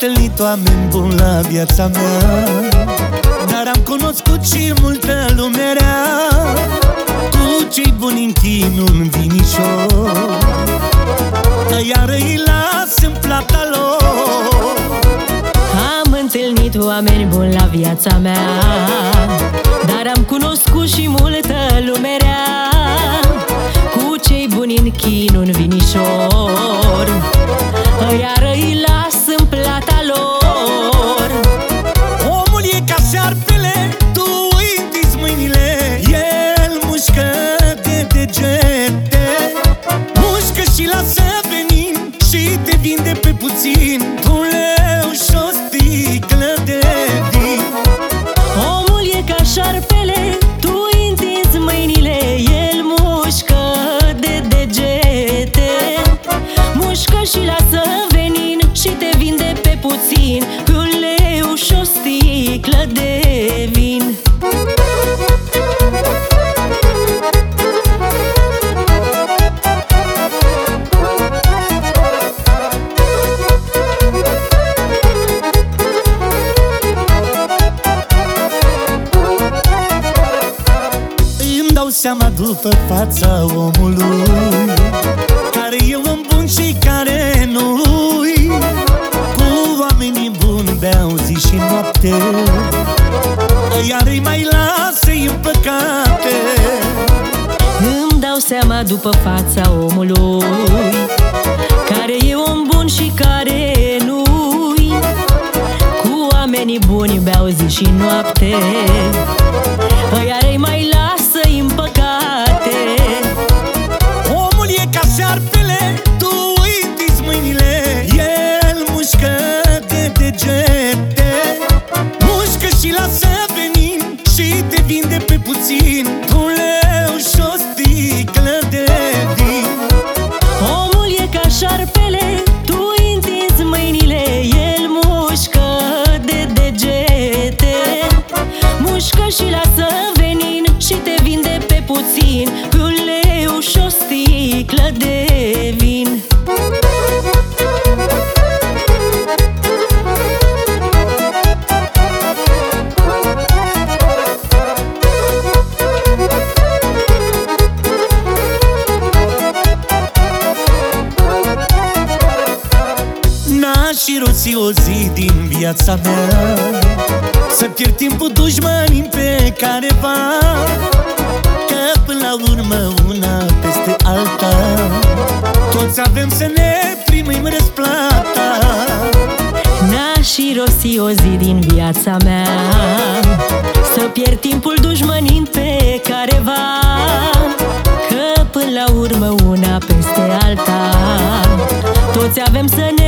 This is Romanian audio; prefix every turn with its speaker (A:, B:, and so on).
A: întâlnit oameni buni la viața mea, dar am cunoscut și multă lume rea. Cu cei buni închin un vinișor, iar îi las în plata lor.
B: Am întâlnit oameni buni la viața mea, dar am cunoscut și multă lume rea. Cu cei buni închin un vinișor, iar îi las în plata lor.
A: Omul e ca șarpele, tu îi întinzi mâinile, el mușcă de degete, mușcă și lasă venin și te vinde pe puțin un leu și o sticlă de vin.
B: Omul e ca șarpele, tu îi întinzi mâinile, el mușcă de degete, mușcă și lasă venin și te vinde pe puțin un leu și o sticlă de vin.
A: Dau seama după fața omului care e om bun și care nu-i. Cu oamenii buni beau zi și noapte, iar îi mai lasă-i în păcate.
B: Îmi dau seama după fața omului care e om bun și care nu-i. Cu oamenii buni beau zi și noapte, iar îi mai lasă-i în păcate.
A: Omul e ca șarpele, tu îi întinzi mâinile, el mușcă de degete, mușcă și lasă venin și te vinde pe puțin un leu și o sticlă de vin.
B: Omul e ca șarpele, tu îi întinzi mâinile, el mușcă de degete, mușcă și lasă venin și te vinde pe puțin un leu și o sticlă de vin.
A: N-aș irosi o zi din viața mea să pierd timpul dușmanii pe careva, că până la urmă una peste alta toți avem să ne primim răsplata.
B: N-aș irosi o zi din viața mea să pierd timpul dușmănind pe careva, că până la urmă una peste alta toți avem să ne